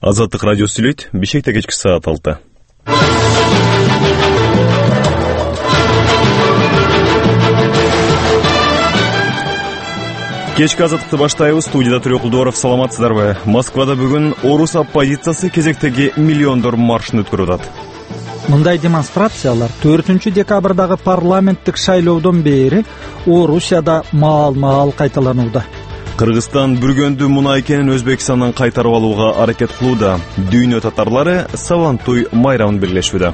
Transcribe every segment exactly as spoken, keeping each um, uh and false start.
Азаттык радио сүйлөйт. Бишкекте кечки саат алты. Кечки азаттыкты баштайбыз. Студияда Төрөкулдуаров, саламатсыздарбы? Москвада бүгүн орус оппозициясы кезектеги миллиондор маршын өткөрүп атат. Мындай демонстрациялар төртүнчү декабрдагы парламенттик шайлоодон бери Орусияда маал-маал кайталанууда. Кыргызстан бүргөндү мунай кенин Өзбекстандан кайтарып алууга аракет кылууда. Дүйнө татарлары Сабантуй майрамын белгилешүүдө.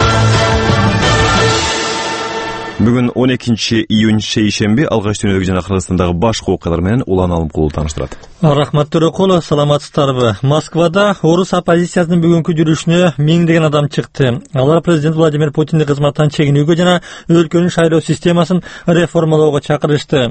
Бүгүн он экинчи июнь шейшемби алгач дүйнөдөгү жана Кыргызстандагы башка окуялар менен улан алым кылуу тааныштырат. Рахмат Төрөкулов, саламатсыздарбы? Москвада орус оппозициясынын бүгүнкү жүрүшүнө миңдеген адам чыкты. Алар президент Владимир Путиндин кызматтан чегинүүгө жана өлкөнүн шайлоо системасын реформалоого чакырышты.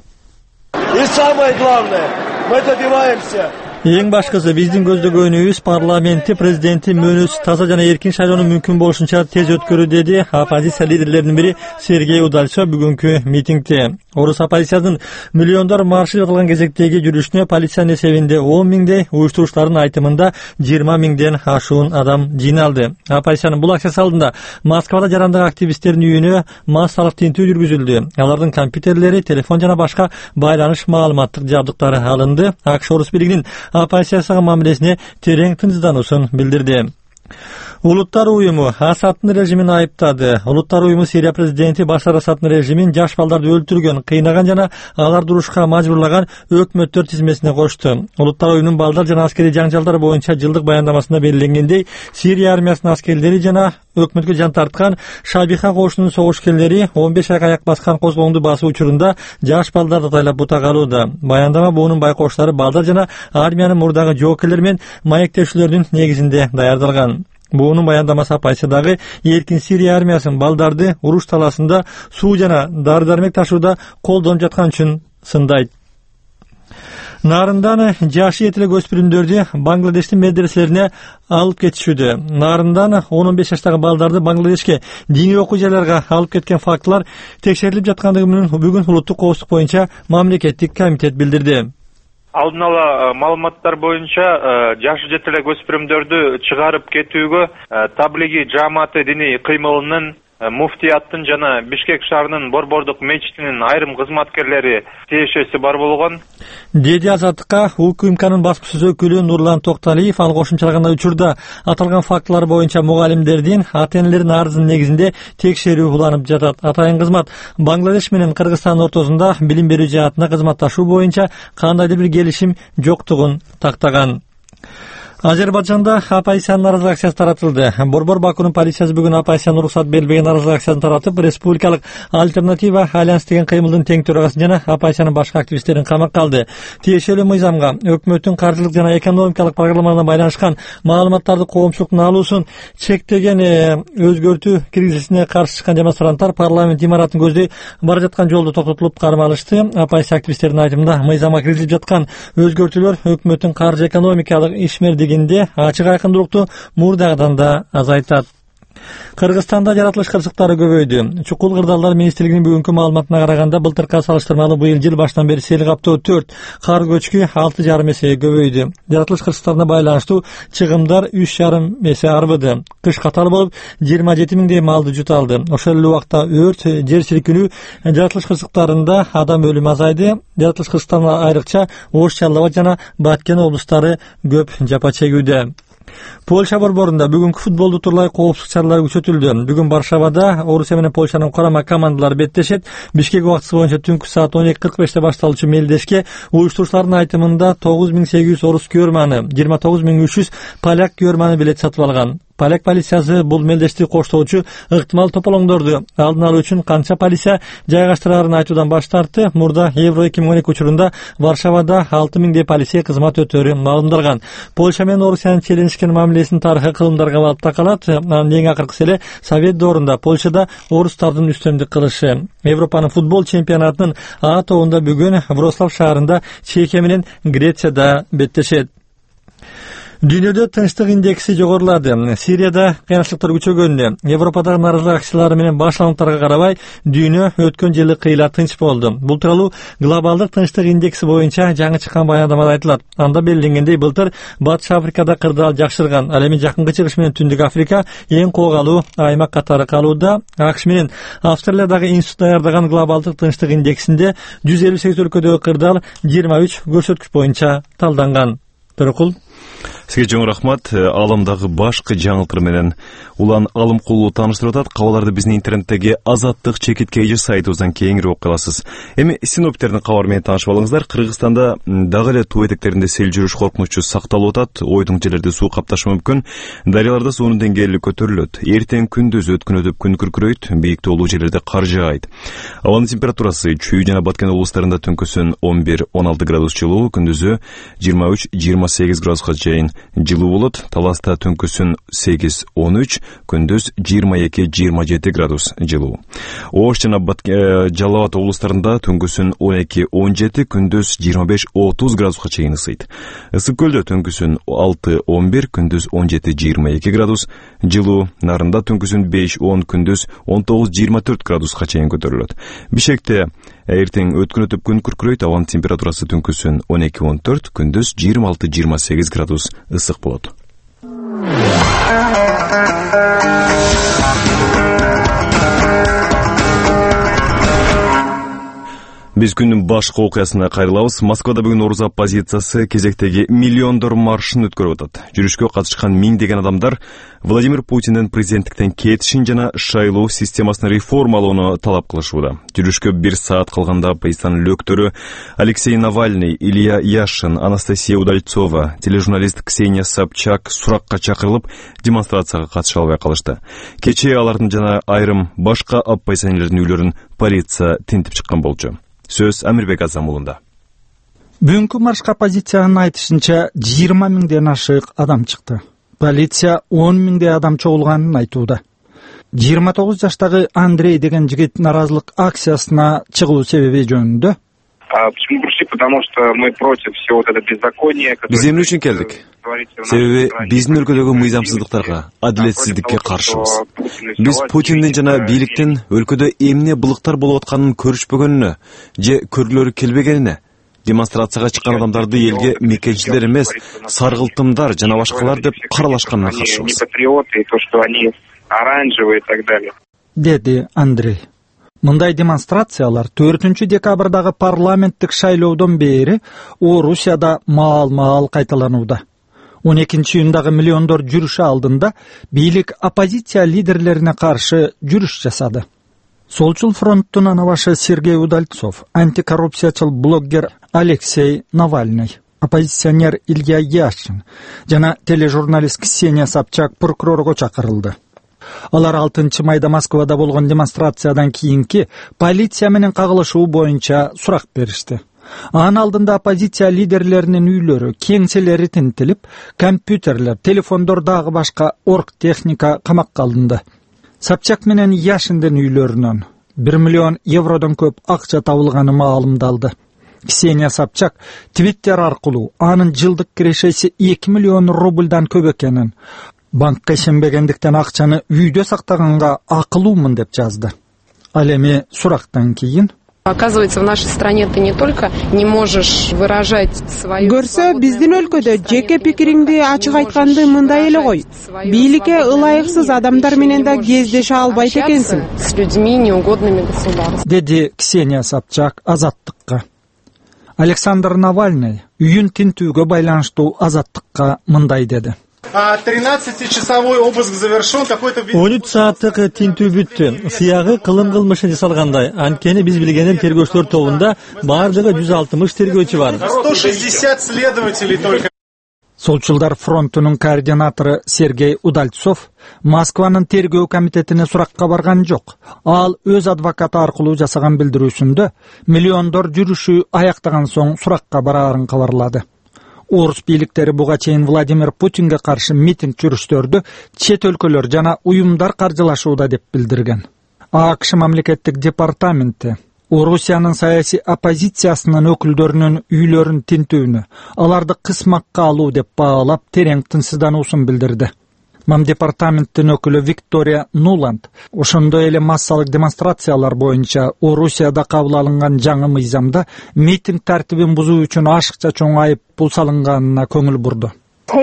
И самое главное, мы добиваемся. Эң башкысы биздин көздөгөнүбүз парламентти президенттин мөөнөсүз таза жана эркин шайлоонун мүмкүн болушунча тез өткөрүү, деди оппозиция лидерлеринин бири Сергей Удальцов бүгүнкү митингде. Орус оппозициясынын миллиондор маршы жатылган кезектеги жүрүшүнө полициянын эсебинде он миңдей, уюштуруучулардын айтымында жыйырма миңден ашуун адам жыйналды. Оппозициянын бул акциясы алдында Москвада жарандык активисттердин үйүнө массалык тинтүү жүргүзүлдү. Алардын компьютерлери, телефон жана башка байланыш маалыматтык жабдыктары алынды. АКШ орус бийлигинин оппозицияга мамилесине терең тынчсыздануусун билдирди. Улуттар уюму Асадтын режимин айыптады. Улуттар уюму Сирия президенти Башар Асадтын режимин жаш балдарды өлтүргөн, кыйнаган жана алар турушка мажбурлаган өкмөттөр тизмесине кошту. Улуттар уюмунун балдар жана аскерий жаңжалдар боюнча жылдык баяндамасында белгиленгендей, Сирия армиясынын аскерлери жана өкмөткө жан тарткан Шабиха кошунунун согушкерлери он беш айга аяк баскан козголоңду басуу учурунда жаш балдарды тайлап бута калууда. Баяндама буунун байкоштары балдар жана армиянын мурдагы жоокерлер менен маектешүүлөрдүн негизинде даярдалган. Буунун баяндамасы оппозициядагы эркин Сирия армиясын балдарды уруш таласында суу жана дары-дармек ташууда колдонуп жаткан үчүн сындайт. Нарындан жашы этиле өспүрүмдөрдү Бангладештин медреселерине алып кетишүүдө. Нарындан он беш жаштагы балдарды Бангладешке диний окуу жайларга алып кеткен фактылар текшерилип жаткандыгы менен бүгүн улуттук коопсуздук боюнча мамлекеттик комитет билдирди. Алдын ала маалыматтар боюнча жашы жетелек өспүрүмдөрдү чыгарып кетүүгө Таблиги жааматы диний кыймылынын, муфтияттын жана Бишкек шаарынын борбордук мечитинин айрым кызматкерлери тиешеси бар болгон, деди Азаттыкка УКМКнын баспасөз өкүлү Нурлан Токталиев. Ал кошумчалагандай учурда аталган фактылар боюнча мугалимдердин, ата-энелердин арызынын негизинде текшерүү уланып жатат. Атайын кызмат Бангладеш менен Кыргызстандын ортосунда билим берүү жаатында кызматташуу боюнча кандайдыр бир келишим жоктугун тактаган. Азербайжанда оппозициянын наразылык акциясы таратылды. Борбор Бакунун полициясы бүгүн оппозициянын уруксат берилбеген наразылык акциясын таратып, Республикалык альтернатива альянс деген кыймылдын тең төрагасын жана оппозициянын башка активисттерин камакка алды. Тиешелүү мыйзамга өкмөттүн каржылык жана экономикалык программаларына байланышкан маалыматтарды коомчулуктун алуусун чектеген өзгөртүү киргизилишине каршы чыккан демонстранттар парламент имаратын көздөй бара жаткан жолдо токтотулуп кармалышты. Оппозиция активисттеринин айтымында мыйзамга киргизилип жаткан өзгөртүүлөр өкмөттүн каржы экономикалык ишмердиги ачык айкындуулукту мурдагыдан да азайтат. Кыргызстанда жаратылыш кырсыктары көбөйдү. Чукул кырдаалдар министрлигинин бүгүнкү маалыматына караганда былтыркы салыштырмалуу быйыл жыл башынан бери сел каптоо төрт, кар көчкү алты жарым эсеге көбөйдү. Жаратылыш кырсыктарына байланыштуу чыгымдар үч жарым эсе арбыды. Кыш катар болуп жыйырма жети миңдей малды жуталды. Ошол эле убакта өрт, жер силкинүү жаратылыш кырсыктарында адам өлүмү азайды. Жаратылыш кырсыктарына айрыкча Ош, Чаллы Абад жана Баткен облустары көп жапа чегүүдө. Польша борборунда бүгүнкү футболду турлай коопсуздук чаралары күчөтүлдү. Бүгүн Варшавада Орусия менен Польшанын курама командалары беттешет. Бишкек убактысы боюнча түнкү саат он эки кырк беште башталуучу мелдешке уюштуруучулардын айтымында тогуз миң сегиз жүз орус күйөрманы, жыйырма тогуз миң үч жүз поляк күйөрманы билет сатып алган. Поляк полициясы бул мелдешти коштоочу ыктымал тополоңдорду алдын алуу үчүн канча полиция жайгаштырарын айтуудан баш тартты. Мурда Евро эки миң он эки учурунда Варшавада алты миңдей полиция кызмат өтөөрү маалымдалган. Польша менен Орусиянын челенишкен мамилесинин тарыхы кылымдарга алып такалат. Анын эң акыркысы эле Совет доорунда Польшада орустардын үстөмдүк кылышы. Европанын футбол чемпионатынын А тобунда бүгүн Вроцлав шаарында Чехия менен Грецияда беттешет. Дүйнөдө тынчтык индекси жогорулады. Сирияда кыйынчылыктар күчөгөндө, Европадагы нааразылык акциялары менен башланыктарга карабай, дүйнө өткөн жылы кыйла тынч болду. Бул тууралуу глобалдык тынчтык индекси боюнча жаңы чыккан баяндамада айтылат. Анда белгиленгендей, былтыр Батыш Африкада кырдаал жакшырган, ал эми Жакынкы Чыгыш менен Түндүк Африка эң коогалуу аймак катары калууда. АКШ менен Австралиядагы институт даярдаган глобалдык тынчтык индексинде жүз элүү сегиз өлкөдөгү кырдаал жыйырма үч көрсөткүч боюнча талданган. Төрөкул. Сизге чоң рахмат. Аламдагы башкы жаңылыктар менен улан алым кулуу тааныштырып атат. Кабарларды биздин интернеттеги Азаттык чекиткейжи сайтыбыздан кеңири окуй аласыз. Эми синоптиктердин кабары менен таанышып алыңыздар. Кыргызстанда дагы эле туу этектеринде сел жүрүш коркунучу сакталып атат. Ойдуң жерлерде суу капташы мүмкүн. Дарыяларда суунун деңгээли көтөрүлөт. Эртең күндүз өткөн өтүп күн күркүрөйт. Бийик тоолуу жерлерде кар жаайт. Абанын температурасы Чүй жана Баткен облустарында түнкүсүн он бир он алты градус жылуу, күндүзү жыйырма үч жыйырма сегиз градуска чейин жылуу болот. Таласта түнкүсүн сегиз он үч, күндүз жыйырма эки жыйырма жети градус жылуу. Ош жана Жалал Абад облустарында түнкүсүн он эки он жети, күндүз жыйырма беш отуз градуска чейин ысыйт. Ысык көлдө түнкүсүн алты он бир, күндүз он жети жыйырма эки градус жылуу. Нарында түнкүсүн беш он, күндүз он тогуз жыйырма төрт градуска чейин көтөрүлөт. Бишкекте эртең өткөн өтүп күн күркүрөйт. Абанын температурасы түнкүсүн он эки он төрт, күндүз жыйырма алты жыйырма сегиз градус ысык болот. Биз күндүн башкы окуясына кайрылабыз. Москвада бүгүн Орус оппозициясы кезектеги миллиондор маршын өткөрүп атат. Жүрүшкө катышкан миңдеген адамдар Владимир Путиндин президенттиктен кетишин жана шайлоо системасын реформалоону талап кылышууда. Жүрүшкө бир саат калганда оппозициянын лөктөрү Алексей Навальный, Илья Яшин, Анастасия Удальцова, тележурналист Ксения Собчак суракка чакырылып, демонстрацияга катыша албай калышты. Кечээ алардын жана айрым башка оппозиционерлердин үйлөрүн полиция тинтип чыккан болчу. Сөз Амирбек Азамулунда. Бүгүнкү маршка оппозициянын айтышынча жыйырма миңден ашык адам чыкты. Полиция он миңдей адам чогулганын айтууда. жыйырма тогуз жаштагы Андрей деген жигит наразылык акциясына чыгуу себеби жөнүндө. Почему пришли? Потому что мы против всего вот этого беззакония. Биз эмне үчүн келдик? Себеби биздин өлкөдөгү мыйзамсыздыктарга, адилетсиздикке каршыбыз. Биз Путиндин жана бийликтин өлкөдө эмне былыктар болуп атканын көрүшпөгөнүнө же көргүлөрү келбегенине, демонстрацияга чыккан адамдарды элге мекенчилер эмес, саргылтымдар жана башкалар деп каралашканына каршыбыз. Деди Андрей. Мындай демонстрациялар төртүнчү декабрдагы парламенттик шайлоодон бери Орусияда маал-маал кайталанууда. он экинчи июндагы миллиондор жүрүшү алдында бийлик оппозиция лидерлерине каршы жүрүш жасады. Солчул фронттун анабашы Сергей Удальцов, антикоррупциячыл блоггер Алексей Навальный, оппозиционер Илья Яшин жана тележурналист Ксения Собчак прокурорго чакырылды. Алар алтынчы майда Москвада болгон демонстрациядан кийинки полиция менен кагылышуу боюнча сурак беришти. Анын алдында оппозиция лидерлеринин үйлөрү, кеңселери тинтилип, компьютерлер, телефондор дагы башка орг техника камакка алынды. Собчак менен Яшиндин үйлөрүнөн бир миллион евродон көп акча табылганы маалымдалды. Ксения Собчак Твиттер аркылуу анын жылдык кирешеси эки миллион рубльдан көп экенин, банкка ишенбегендиктен акчаны үйдө сактаганга акылуумун деп жазды. Ал эми сурактан кийин Оказывается, в нашей стране ты не только не можешь выражать свою... Көрсө, биздин өлкөдө жеке пикириңди ачык айтканды мындай эле кой. Бийликке ылайыксыз адамдар менен да кездеше албайт экенсиң. С людьми неугодными государствам. Деди Ксения Собчак Азаттыкка. Александр Навальный үйүн тинтүүгө байланыштуу Азаттыкка мындай деди. тринадцатичасовой обыск завершен. он үч сааттык тинтүү бүттү. Сыягы кылым кылмышы жасалгандай. Анткени биз билгенден тергөөчүлөр тобунда бардыгы жүз алтымыш тергөөчү бар. сто шестьдесят следователей только. Солчулдар фронтунун координатору Сергей Удальцов Москванын тергөө комитетине суракка барган жок. Ал өз адвокаты аркылуу жасаган билдирүүсүндө миллиондор жүрүшү аяктаган соң суракка бараарын кабарлады. Орус бийликтери буга чейин Владимир Путинге каршы митинг жүрүштөрдү чет өлкөлөр жана уюмдар каржылашууда деп билдирген. АКШ мамлекеттик департаменти Орусиянын саясий оппозициясынын өкүлдөрүнүн үйлөрүн тинтүүнү, аларды кысмакка алуу деп баалап, терең тынчсыздануусун билдирди. Мам департаменттин өкүлү Виктория Нуланд ошондой эле массалык демонстрациялар боюнча Орусияда кабыл алынган жаңы мыйзамда митинг тартибин бузуу үчүн ашыкча чоң айып пул салынганына көңүл бурду.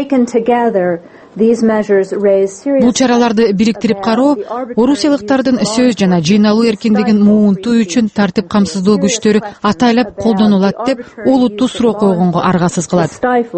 Бул чараларды бириктирип кароо орусиялыктардын сөз жана жыйналуу эркиндигин муунтуу үчүн тартип камсыздоо күчтөрү атайлап колдонулат деп олуттуу суроо койгонго аргасыз кылат,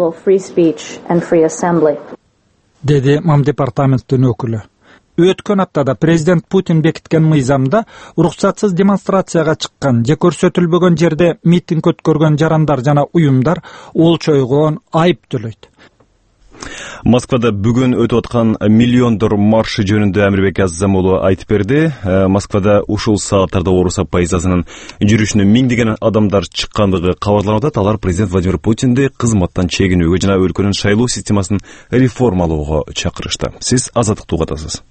деди Мам департаменттин өкүлү. Өткөн аптада президент Путин бекиткен мыйзамда уруксатсыз демонстрацияга чыккан же көрсөтүлбөгөн жерде митинг өткөргөн жарандар жана уюмдар олчойгон айып төлөйт. Москвада бүгүн өтүп аткан миллиондор маршы жөнүндө Амирбек Аззам уулу айтып берди. Москвада ушул сааттарда орус оппозициясынын жүрүшүнө миңдеген адамдар чыккандыгы кабарланып атат. Алар президент Владимир Путинди кызматтан чегинүүгө жана өлкөнүн шайлоо системасын реформалоого чакырышты. Сиз Азаттыкты угатасыз.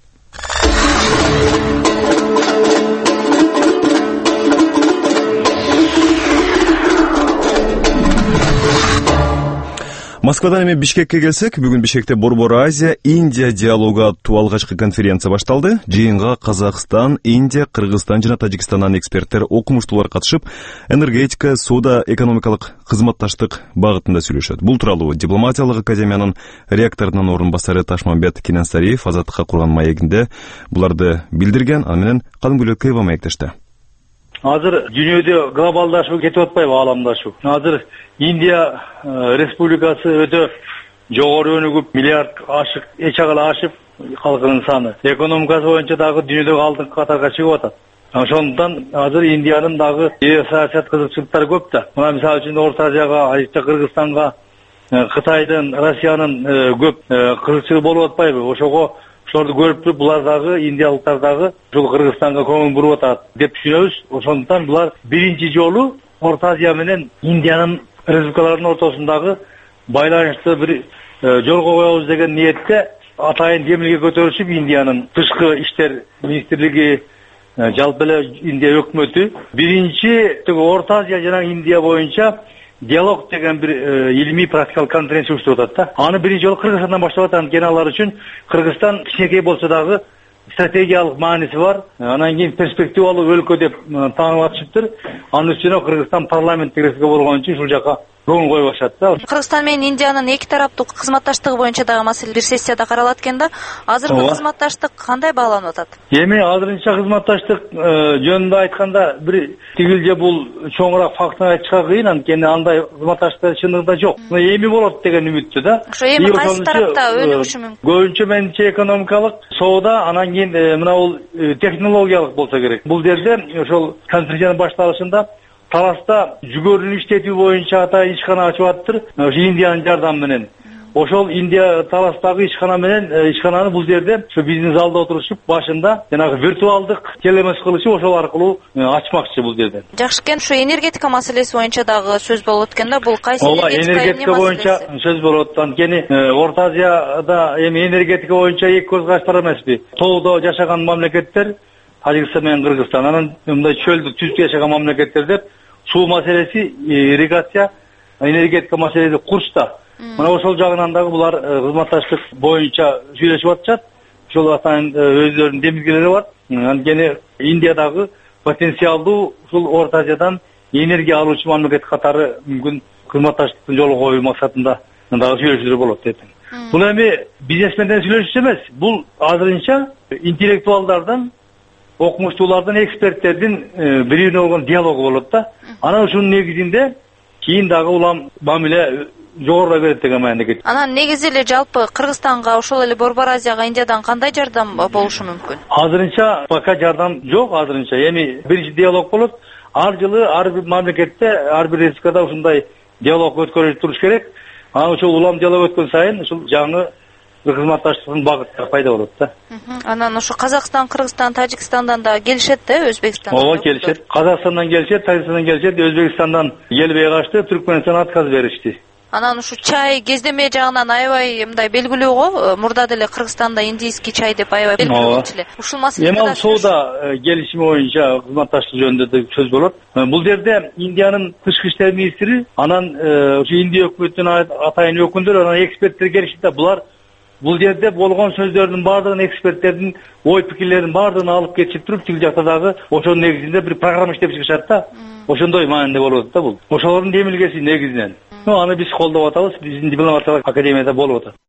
Москвадан эми Бишкекке келсек, бүгүн Бишкекте Борбор Азия Индия диалогу аттуу алгачкы конференция башталды. Жыйынга Казакстан, Индия, Кыргызстан жана Тажикстандан эксперттер, окумуштуулар катышып, энергетика, соода, экономикалык кызматташтык багытында сүйлөшөт. Бул тууралуу дипломатиялык академиянын ректорунун орун басары Ташмамбет Кененсариев Азаттыкка курган маегинде буларды билдирген. Аны менен Калымгүл Кыйба маектешти. Азыр дүйнөдө глобалдашуу кетип атпайбы, ааламдашуу. Азыр Индия республикасы өтө жогору өнүгүп, миллиард ашык, эч агала ашып, калкынын саны. Экономикасы боюнча дагы дүйнөдөгү алдыңкы катарга чыгып атат. Ошондуктан азыр Индиянын дагы саясат кызыкчылыктары көп да. Мына мисалы үчүн Орто Азияга, айрыкча Кыргызстанга, Кытайдын, Россиянын көп кызыкчылыгы болуп атпайбы? Ошого ошолорду көрүп туруп, булар дагы индиялыктар дагы ушул Кыргызстанга көңүл буруп атат деп түшүнөбүз. Ошондуктан булар биринчи жолу Орто Азия менен Индиянын республикаларынын ортосундагы байланышты бир жолго коебуз деген ниетте атайын демилге көтөрүшүп, Индиянын тышкы иштер министрлиги, жалпы эле Индия өкмөтү биринчи Орто Азия жана Индия боюнча диалог деген бир илимий практикалык конференция уюштуруп атат да. Аны биринчи жолу Кыргызстандан баштап атат. Анткени алар үчүн Кыргызстан кичинекей болсо дагы стратегиялык мааниси бар. Анан кийин перспективалуу өлкө деп таанып атышыптыр. Анын үстүнө Кыргызстан парламенттик республика болгон үчүн ушул жака көңүл коюп атышат да. Кыргызстан менен Индиянын эки тараптуу кызматташтыгы боюнча дагы маселе бир сессияда каралат экен да. Азыркы кызматташтык кандай бааланып атат? Эми азырынча кызматташтык жөнүндө айтканда бир тигил же бул чоңураак фактын айтышка кыйын, анткени андай кызматташтык чындыгында жок. Эми болот деген үмүттө да. Ошо эми кайсы тарапта өнүгүшү мүмкүн? Көбүнчө менимче экономикалык, соода, анан кийин мына бул технологиялык болсо керек. Бул жерде ошол конференциянын башталышында таласта жүгөрүн иштетүү боюнча атайын ишкана ачып аттыр, ошо Индиянын жардамы менен. Ошол Индия таластагы ишкана менен ишкананы бул жерде ошо биздин залда отурушуп, башында жанагы виртуалдык телемеш кылышып, ошол аркылуу ачмакчы бул жерден. Жакшы экен. Ошо энергетика маселеси боюнча дагы сөз болот экен да. Бул кайсы энергетика боюнча сөз болот. Анткени Орто Азияда эми энергетика боюнча эки көз качтар эмеспи? Тоодо жашаган мамлекеттер Тажикстан менен Кыргызстан, анан мындай чөлдү түздү жашаган мамлекеттер деп суу маселеси, ирригация, энергетика маселеси курчта. Мына ошол жагынан дагы булар кызматташтык боюнча сүйлөшүп атышат. Ошол атайын өздөрүнүн демилгелери бар. Анткени Индиядагы потенциалдуу ушул Орто Азиядан энергия алуучу мамлекет катары мүмкүн кызматташтыктын жолу коюу максатында дагы сүйлөшүүлөр болот деп. Бул эми бизнесмендерден сүйлөшүш эмес. Бул азырынча интеллектуалдардан, окумуштуулардан, эксперттердин бири-бирине болгон диалогу болот да. Анан ушунун негизинде кийин дагы улам мамиле жогоруда берет деген мааниде кетти. Анан негизи эле жалпы Кыргызстанга, ошол эле Борбор Азияга Индиядан кандай жардам болушу мүмкүн? Азырынча пока жардам жок. Азырынча эми биринчи диалог болот. Ар жылы ар бир мамлекетте, ар бир республикада ушундай диалог өткөрүлүп туруш керек. Анан ошол улам диалог өткөн сайын ушул жаңы кызматташтыктын багыттары пайда болот да. Анан ошо Казакстан, Кыргызстан, Тажикстандан да келишет да, Өзбекстан. Ооба, келишет. Казакстандан келишет, Тажикстандан келишет, Өзбекстандан келбей качты, Түркмөнстан отказ беришти. Анан ушу чай кездеме жагынан аябай мындай белгилүү го. Мурда деле Кыргызстанда индийский чай деп аябай белгилүү болчу эле. Ушул маселеде эми ал соода келишими боюнча кызматташтык жөнүндө да сөз болот. Бул жерде Индиянын тышкы иштер министри, анан ушу Индия өкмөтүнүн атайын өкүлдөрү, анан эксперттер келишти да булар бул жерде болгон сөздөрдүн баардыгын, эксперттердин ой пикирлерин баардыгын алып кетип туруп, тил жакта дагы ошонун негизинде бир программа иштеп чыгышат да. Ошондой маанинде болуп атат да бул. Ошолордун демилгеси негизинен. Аны биз колдоп атабыз, биздин дипломатиялык академияда болуп атат.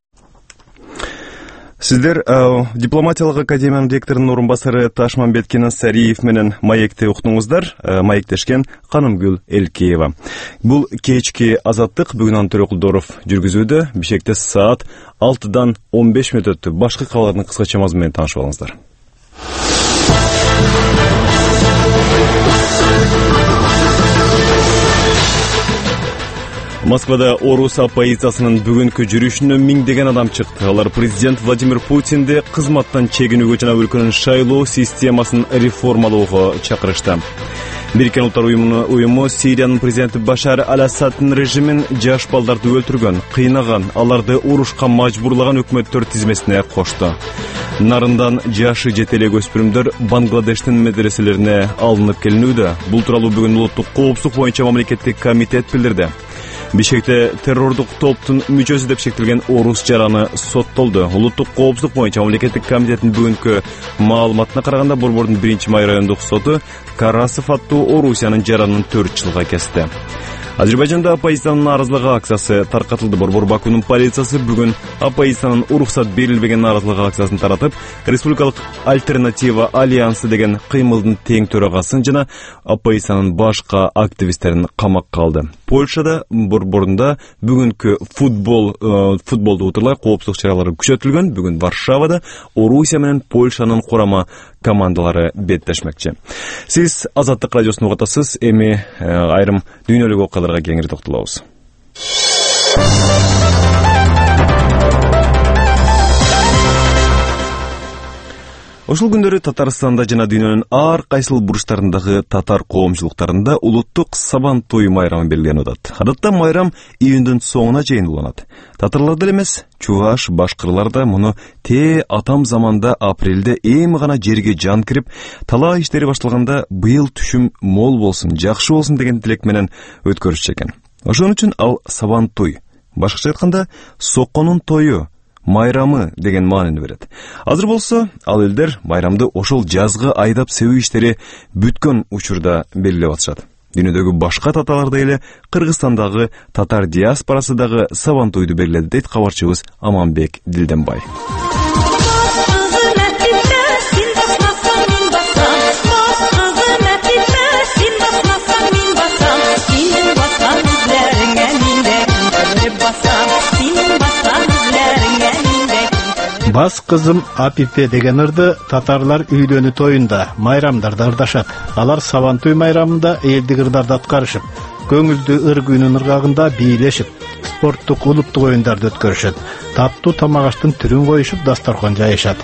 Сиздер дипломатиялык академиянын ректорунун орун басары Ташмамбет Кенасариев менен маекте уктуңуздар. Маектешкен Канымгүл Элкеева. Бул кечки азаттык бүгүн Антер Окулдоров жүргүзүүдө. Бишкекте саат алтыдан он беш мүнөт өттү. Башкы кабарлардын кыскача мазмуну менен таанышып алыңыздар. Москвада орус оппозициясынын бүгүнкү жүрүшүнө миңдеген адам чыкты. Алар президент Владимир Путинди кызматтан чегинүүгө жана өлкөнүн шайлоо системасын реформалоого чакырышты. Бириккен Улуттар уюму Сириянын президенти Башар Аль-Асаддын режимин жаш балдарды өлтүргөн, кыйнаган, аларды урушка мажбурлаган өкмөттөр тизмесине кошту. Нарындан жашы жете элек өспүрүмдөр Бангладештин медреселерине алынып келинүүдө. Бул тууралуу бүгүн улуттук коопсуздук боюнча мамлекеттик комитет билдирди. Бишкекте террордук топтун мүчөсү деп шектелген орус жараны соттолду. Улуттук коопсуздук боюнча мамлекеттик комитеттин бүгүнкү маалыматына караганда Борбордун биринчи май райондук соту Карасов аттуу Орусиянын жаранын төрт жылга кести. Азербайжанда оппозициянын нааразылык акциясы таркатылды. Борбор Бакунун полициясы бүгүн оппозициянын уруксат берилбеген нааразылык акциясын таратып, Республикалык альтернатива альянсы деген кыймылдын тең төрагасын жана оппозициянын башка активисттерин камакка алды. Польшада борборунда бүгүнкү футбол футболду утурлай коопсуздук чаралары күчөтүлгөн. Бүгүн Варшавада Орусия менен Польшанын курама командалары беттешмекчи. Сиз Азаттык радиосун угатасыз. Эми айрым дүйнөлүк окуяларга кеңири токтолобуз. Ошол күндөрү Татарстанда жана дүйнөнүн ар кайсыл бурчтарындагы татар коомчулуктарында улуттук Сабантуй майрамы белгиленип атат. Адатта майрам июндун соңуна чейин уланат. Татарларда эмес, чуваш, башкырлар да муну те атам заманда апрелде эми гана жерге жан кирип, талаа иштери башталганда быйыл түшүм мол болсун, жакшы болсун деген тилек менен өткөрүшчү экен. Ошон үчүн ал Сабантуй, башкача айтканда сокконун тою, майрамы деген маанини берет. Азыр болсо, ал элдер майрамды ошол жазгы айдап себүү иштери бүткөн учурда белгилеп атышат. Дүйнөдөгү башка татарлардай эле Кыргызстандагы татар диаспорасы дагы Сабантуйду белгиледи, дейт кабарчыбыз Аманбек Дилденбай. Бас кызым Апипе деген ырды татарлар үйлөнүү тоюнда, майрамдарда ырдашат. Алар Сабантуй майрамында элдик ырдарды аткарышып, көңүлдүү ыр күйүнүн ыргагында бийлешип, спорттук улуттук оюндарды өткөрүшөт. Таттуу тамак аштын түрүн коюшуп, дасторкон жайышат.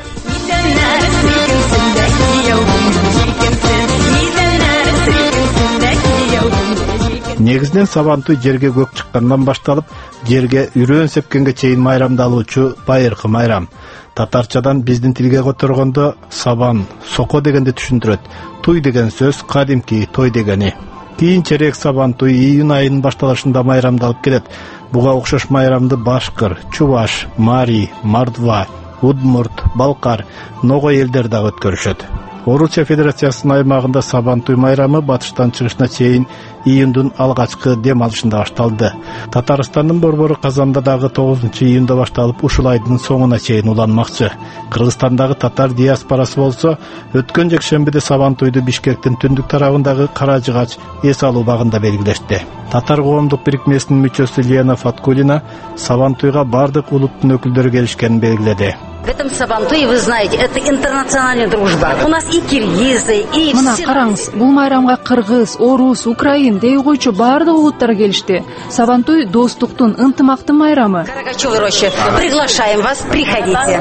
Негизинен Сабантуй жерге көк чыккандан башталып, жерге үрөөн сепкенге чейин майрамдалуучу байыркы майрам. Татарчадан биздин тилге которгондо сабан, соко дегенди түшүндүрөт. Туй деген сөз кадимки той дегени. Кийинчерээк Сабантуй июнь айынын башталышында майрамдалып келет. Буга окшош майрамды башкыр, чуваш, мари, мордва, удмурт, балкар, ногой элдер дагы өткөрүшөт. Орусия Федерациясынын аймагында Сабантуй майрамы батыштан чыгышына чейин июндун алгачкы дем алышында башталды. Татарстандын борбору Казанда дагы тогузунчу июнда башталып, ушул айдын соңуна чейин уланмакчы. Кыргызстандагы татар диаспорасы болсо, өткөн жекшембиде Сабантуйду Бишкектин түндүк тарабындагы Кара Жыгач эс алуу багында белгилешти. Татар коомдук бирикмесинин мүчөсү Лена Фаткулина Сабантуйга бардык улуттун өкүлдөрү келишкенин белгиледи. В этом Сабантуе, вы знаете, это интернациональная дружба. У нас и киргизы, и... Мына караңыз, бул майрамга кыргыз, орус, украин, дей койчу бардык улуттар келишти. Сабантуй достуктун, ынтымактын майрамы. Карагачевой роще. Приглашаем вас, приходите.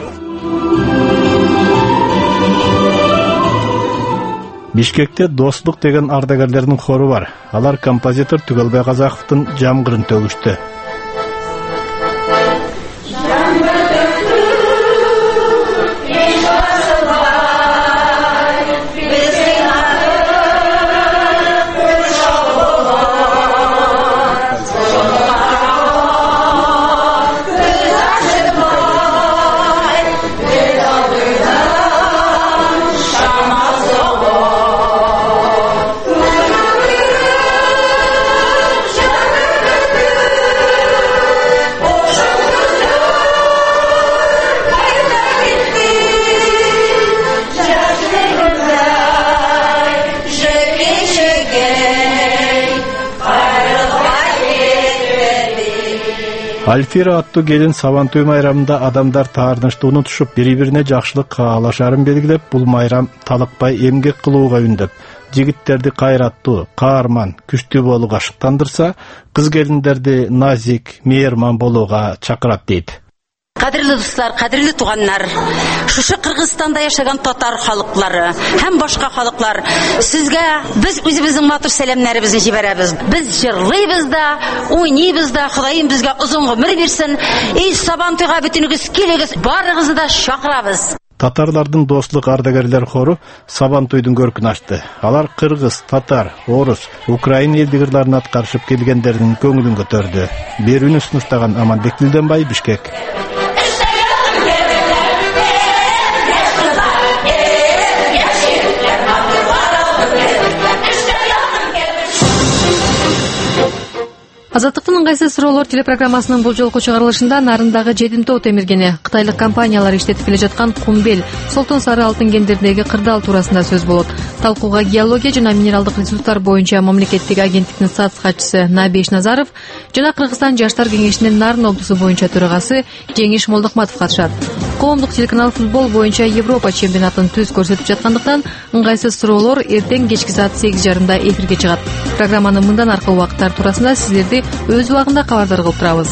Бишкекте достук деген ардагерлердин хору бар. Алар композитор Түгөлбай Казаковдун жамгырын төгүштү. Альфира аттуу келин Сабантуй майрамында адамдар таарынычты унутушуп, бири-бирине жакшылык каалашарын белгилеп, бул майрам талыкпай эмгек кылууга үндөп, жигиттерди кайраттуу, каарман, күчтүү болууга шыктандырса, кыз келиндерди назик, мээрман болууга чакырат дейт. Кадірлі достар, кадірлі туғандар, шушы Кыргызстанда яшаган татар халыклары һәм башка халыклар, сезгә без үзебезнең матур сәламнәребезне җибәрәбез. Без җырлыйбыз да, уйныйбыз да, Ходаем безгә озын гомер бирсен. И Сабантуйга бүтүнегез килегез, барыгызны да чакырабыз. Татарлардын достук ардагерлер хору Сабантуйдун көркүн ачты. Алар кыргыз, татар, орус, украин элдигирлерин аткарышып келгендердин көңүлүн көтөрдү. Берүүнү сунуштаган Аманбек Дилденбай, Бишкек. Азаттыктын ыңгайсыз суроолор телепрограммасынын бул жолку чыгарылышында нарындагы жетимтоо темиргени, кытайлык компаниялар иштетип келе жаткан кумбел, Солтон сары алтын кендердеги кырдаал туурасында сөз болот. Талкууга геология жана минералдык ресурстар боюнча мамлекеттик агенттиктин САЦ катчысы Набиш Назаров жана Кыргызстан жаштар кеңешинин Нарын облусу боюнча төрагасы Жеңиш Молдохматов катышат. Коомдук телеканал футбол боюнча Европа чемпионатын түз көрсөтүп жаткандыктан ыңгайсыз суроолор эртең кечки саат сегиз жарымда эфирге чыгат. Программанын мындан аркы убакыттар туурасында сиздерди өз убагында кабардар кылып турабыз.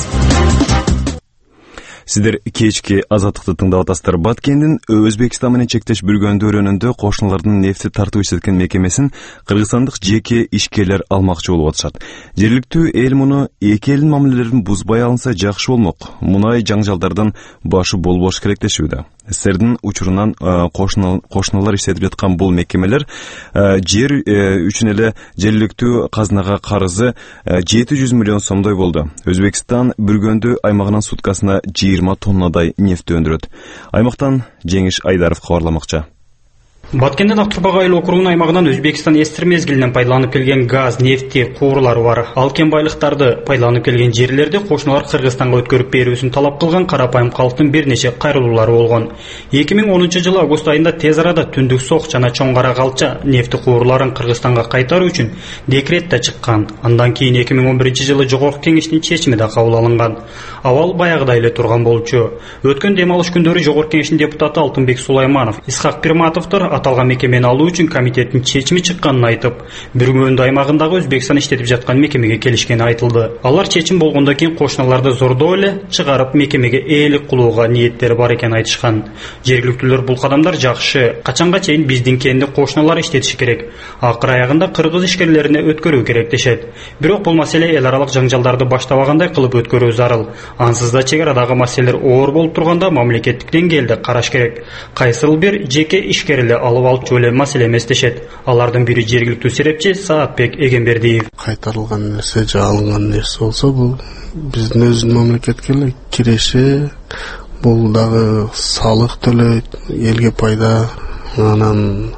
Сиздер кечки азаттыкты тыңдап атасыздар. Баткендин Өзбекстан менен чектеш бүргөндө өрөөнүндө кошуналардын нефти тартуу иштеткен мекемесин кыргызстандык жеке ишкерлер алмакчы болуп атышат. Жергиликтүү эл муну эки элдин мамилелерин бузбай алынса жакшы болмок. Мунай жаңжалдардан башы болбош керектешүүдө. Стердин учурунан кошуналар иштетип жаткан бул мекемелер жер үчүн эле жергиликтүү казынага карызы жети жүз миллион сомдой болду. Өзбекстан бүргөндө аймагынан суткасына жыйырма тоннадай нефть өндүрөт. Аймактан Жеңиш Айдаров кабарламакчы. Баткендин Актурбак айыл округунун аймагынан Өзбекстан эстир мезгилинен пайдаланып келген газ, нефти, куурлары бар. Ал кен байлыктарды пайдаланып келген жерлерди кошуналар Кыргызстанга өткөрүп берүүсүн талап кылган карапайым калктын бир нече кайрылуулары болгон. эки миң онунчу жылы август айында тез арада түндүк сок жана чоң кара калча нефти куурларын Кыргызстанга кайтаруу үчүн декрет да чыккан. Андан кийин эки миң он биринчи жылы жогорку кеңештин чечими да кабыл алынган. Абал баягыдай эле турган болчу. Өткөн дем алыш күндөрү жогорку кеңештин депутаты Алтынбек Сулайманов, Исхак Пирматовдор аталган мекемени алуу үчүн комитеттин чечими чыкканын айтып, бүргөндө аймагындагы Өзбекстан иштетип жаткан мекемеге келишкени айтылды. Алар чечим болгондон кийин кошуналарды зордоо эле чыгарып мекемеге ээлик кылууга ниеттери бар экенин айтышкан. Жергиликтүүлөр бул кадамдар жакшы, качанга чейин биздин кенди кошуналар иштетиши керек. Акыр аягында кыргыз ишкерлерине өткөрүү керек дешет. Бирок бул маселе эл аралык жаңжалдарды баштабагандай кылып өткөрүү зарыл. Ансыз да чек арадагы маселелер оор болуп турганда мамлекеттик деңгээлде караш керек. Кайсыл бир жеке ишкер эле алып алчу эле маселе эмес дешет. Алардын бири жергиликтүү серепчи Саатбек Эгембердиев. Кайтарылган нерсе же алынган нерсе болсо бул биздин өзүнүн мамлекетке эле киреше, бул дагы салык төлөйт, элге пайда, анан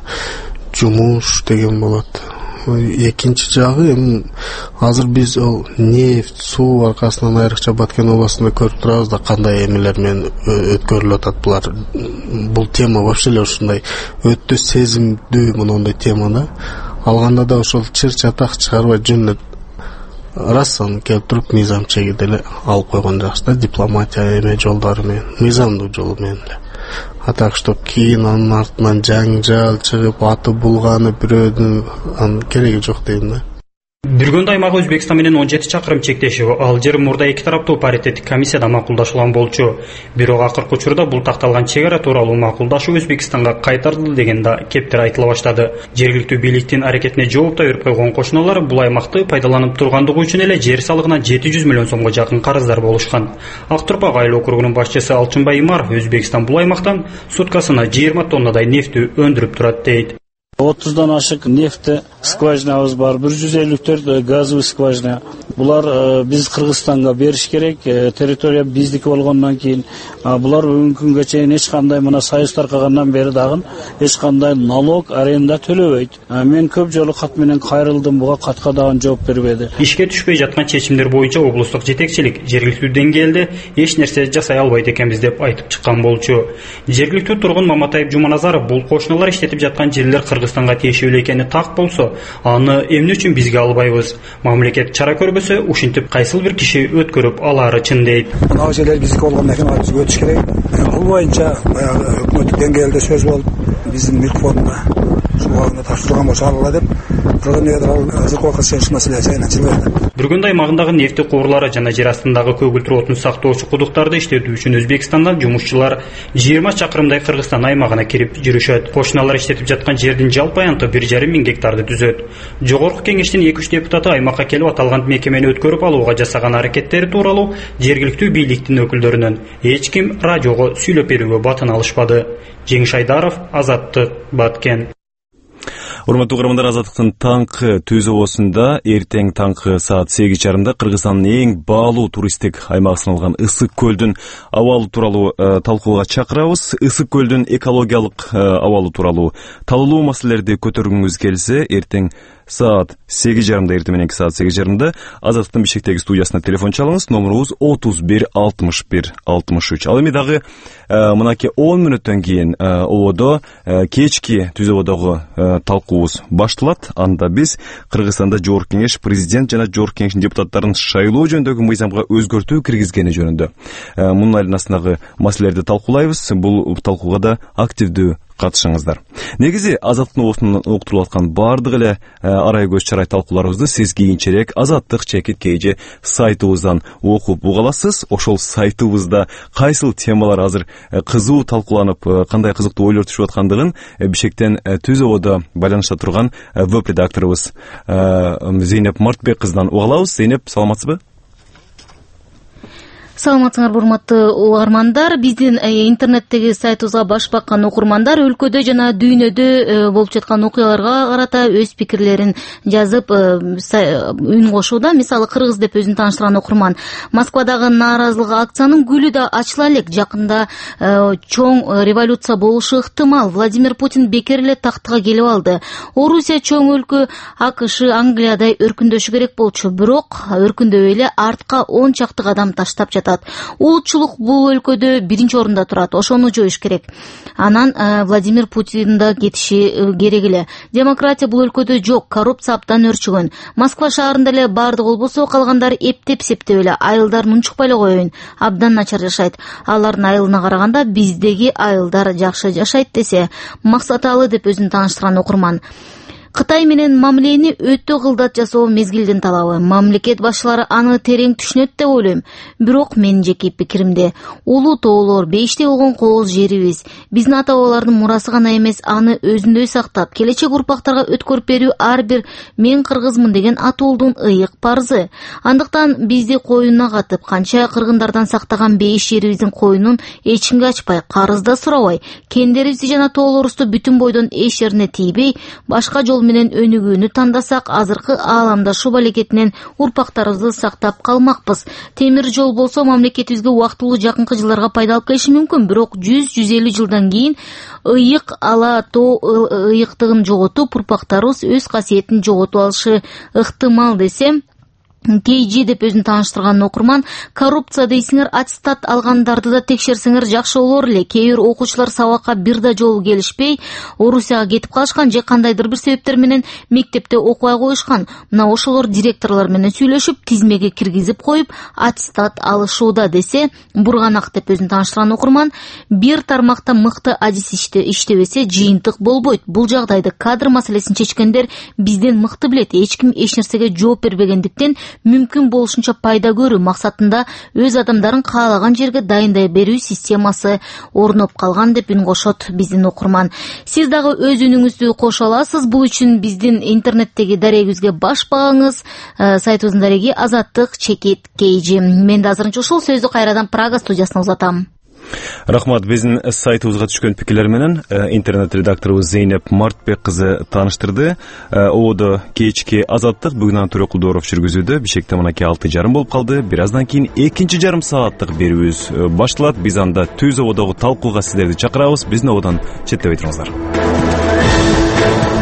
жумуш деген болот. Экинчи жагы эми азыр биз ол нефть, суу аркасынан айрыкча Баткен областында көрүп турабыз да кандай эмелер менен өткөрүлүп атат булар. Бул тема вообще эле ушундай өтө сезимдүү мондай темада. Алганда да ошол чыр чатак чыгарбай жөн эле рассан келип туруп мыйзам чегиде эле алып койгон жакшы да, дипломатия эме жолдору менен, мыйзамдуу жол менен эле. А так что кийин анын артынан жаңжал чыгып аты булганы бирөөдүн кереги жок дейм да. Бүргөндө аймагы Өзбекстан менен он жети чакырым чектешип, ал жер мурда эки тараптуу паритеттик комиссияда макулдашылган болчу. Бирок акыркы учурда бул такталган чек ара тууралуу макулдашуу Өзбекстанга кайтарылды деген да кептер айтыла баштады. Жергиликтүү бийликтин аракетине жооп да берип койгон кошуналар бул аймакты пайдаланып тургандыгы үчүн эле жер салыгына жети жүз миллион сомго жакын карыздар болушкан. Актурбак айыл округунун башчысы Алчынбай Имар Өзбекстан бул аймактан суткасына жыйырма тоннадай нефти өндүрүп турат дейт. отуздан ашык нефти скважинабыз бар, бир жүз элүү төрт газовый скважина. Булар биз Кыргызстанга бериш керек, территория биздики болгондон кийин булар бүгүнкү күнгө чейин эч кандай мына союз таркагандан бери дагы эч кандай налог, аренда төлөбөйт. Мен көп жолу кат менен кайрылдым, буга катка дагы жооп бербеди. Ишке түшпөй жаткан чечимдер боюнча облустук жетекчилик жергиликтүү деңгээлде эч нерсе жасай албайт экенбиз деп айтып чыккан болчу. Жергиликтүү тургун Маматаев Жуманазаров бул кошуналар иштетип жаткан жерлер Кыргыз Кыргызстанга тиешелүү экени так болсо, аны эмне үчүн бизге албайбыз? Мамлекет чара көрбөсө, ушинтип кайсыл бир киши өткөрүп алары чын дейт. Мына жерлер биздики болгондон кийин аны бизге өтүш керек. Бул боюнча баягы өкмөттүк деңгээлде сөз болуп, биздин милк фондуна шугагына тапшырылган болсо алала деп, бирок эмнегедир ал азыркы убакытта чечилиш маселеси айначыл берди. Бүргүндө аймагындагы нефти куурлары жана жер астындагы көгүлтүр отун сактоочу кудуктарды иштетүү үчүн Өзбекстандан жумушчулар жыйырма чакырымдай Кыргызстан аймагына кирип жүрүшөт. Кошуналар иштетип жаткан жердин жалпы аянты бир жарым миң гектарды түзөт. Жогорку кеңештин эки үч депутаты аймакка келип аталган мекемени өткөрүп алууга жасаган аракеттери тууралуу жергиликтүү бийликтин өкүлдөрүнөн эч ким радиого сүйлөп берүүгө батын алышпады. Жеңиш Айдаров, Азаттык, Баткен. Урматтуу угармандар, Азаттыктын таңкы түзүүсүндө эртең таңкы саат сегиз жарымда Кыргызстандын эң баалуу туристтик аймагы саналган Ысык көлдүн абалы тууралуу талкууга чакырабыз. Ысык көлдүн экологиялык абалы тууралуу талуулуу маселелерди көтөргүңүз келсе, эртең саат сегиз жарымда, эртең мененки саат сегиз жарымда Азаттыктын Бишкектеги студиясына телефон чалыңыз. Номерубуз отуз бир алтымыш бир алтымыш үч. Ал эми дагы мынакей он мүнөттөн кийин ободо кечки түз ободогу талкуубуз башталат. Анда биз Кыргызстанда Жогорку Кеңеш, президент жана Жогорку Кеңештин депутаттарын шайлоо жөнүндөгү мыйзамга өзгөртүү киргизгени жөнүндө мунун айланасындагы маселелерди талкуулайбыз. Бул талкууга да активдүү катышыңыздар. Негизи Азаттыктын оосунан уктурулуп аткан бардык эле арай көз чарай талкууларыбызды сиз кийинчерээк Азаттык чекит kg сайтыбыздан окуп уга аласыз. Ошол сайтыбызда кайсыл темалар азыр кызуу талкууланып, кандай кызыктуу ойлор түшүп аткандыгын Бишкектен түз ободо байланышта турган веб редакторубуз Зейнеп Мартбек кызынан уга алабыз. Зейнеп, саламатсызбы? Саламатсыңарбы, урматтуу угармандар. Биздин интернеттеги сайтыбызга баш баккан окурмандар өлкөдө жана дүйнөдө болуп жаткан окуяларга карата өз пикирлерин жазып үн кошууда. Мисалы, Кыргыз деп өзүн тааныштырган окурман: Москвадагы нааразылык акциянын гүлү да ачыла элек. Жакында чоң революция болушу ыктымал. Владимир Путин бекер эле тактыга келип алды. Орусия чоң өлкө, АКШ, Англиядай өркүндөшү керек болчу, бирок өркүндөбөй эле артка он чакты кадам таштап жатат. Улутчулук бул өлкөдө биринчи орунда турат. Ошону жоюш керек. Анан Владимир Путин да кетиши керек эле. Демократия бул өлкөдө жок, коррупция абдан өрчүгөн. Москва шаарында эле бардык болбосо, калгандар эптеп септеп эле, айылдар нунчукпай эле коеюн, абдан начар жашайт. Алардын айылына караганда биздеги айылдар жакшы жашайт десе, максаталы деп өзүн тааныштырган окурман. Кытай менен мамилени өтө кылдат жасоо мезгилдин талабы. Мамлекет башчылары аны терең түшүнөт деп ойлойм. Бирок менин жеке пикиримде, улуу тоолор, бейиштей болгон кооз жерибиз, биздин ата бабалардын мурасы гана эмес, аны өзүндөй сактап, келечек урпактарга өткөрүп берүү ар бир мен кыргызмын деген атуулдун ыйык парзы. Андыктан бизди коюнуна катып, канча кыргындардан сактаган бейиш жерибиздин коюнун эч кимге ачпай, карыз да сурабай, кендерибизди жана тоолорубузду бүтүн бойдон эч жерине тийбей, башка жол менен өнүгүүнү тандасак, азыркы ааламдашу балекетинен урпактарыбызды сактап калмакпыз. Темир жол болсо мамлекетибизге убактылуу жакынкы жылдарга пайда алып келиши мүмкүн, бирок жүз жүз элүү жылдан кийин ыйык ала тоо ыйыктыгын жоготуп, урпактарыбыз өз касиетин жоготуп алышы ыктымал десем, Кейжи деп өзүн тааныштырган окурман: коррупция дейсиңер, аттестат алгандарды да текшерсеңер жакшы болор эле. Кээ бир окуучулар сабакка бир да жолу келишпей, Орусияга кетип калышкан же кандайдыр бир себептер менен мектепте окубай коюшкан. Мына ошолор директорлор менен сүйлөшүп, тизмеге киргизип коюп, аттестат алышууда десе, бурганак деп өзүн тааныштырган окурман: бир тармакта мыкты адис иштебесе, жыйынтык болбойт. Бул жагдайды кадр маселесин чечкендер бизден мыкты билет. Эч ким эч нерсеге жооп бербегендиктен мүмкүн болушунча пайда көрүү максатында өз адамдарын каалаган жерге дайындай берүү системасы орноп калган деп үн кошот биздин окурман. Сиз дагы өз үнүңүздү кошо аласыз. Бул үчүн биздин интернеттеги дарегибизге баш багыңыз. Сайтыбыздын дареги Азаттык чекит kg. Мен да азырынча ушул сөздү кайрадан Прага студиясына узатам. Рахмат. Биздин сайтыбызга түшкөн пикирлер менен интернет редакторубуз Зейнеп Мартбек кызы тааныштырды. Ободо кечки Азаттык бүгүн Антуре Кулдоров жүргүзүүдө. Бишкекте мынакей алты жарым болуп калды. Бир аздан кийин экинчи жарым сааттык берүүбүз башталат. Биз анда түз ободогу талкууга сиздерди чакырабыз. Биздин ободон четтебей туруңуздар.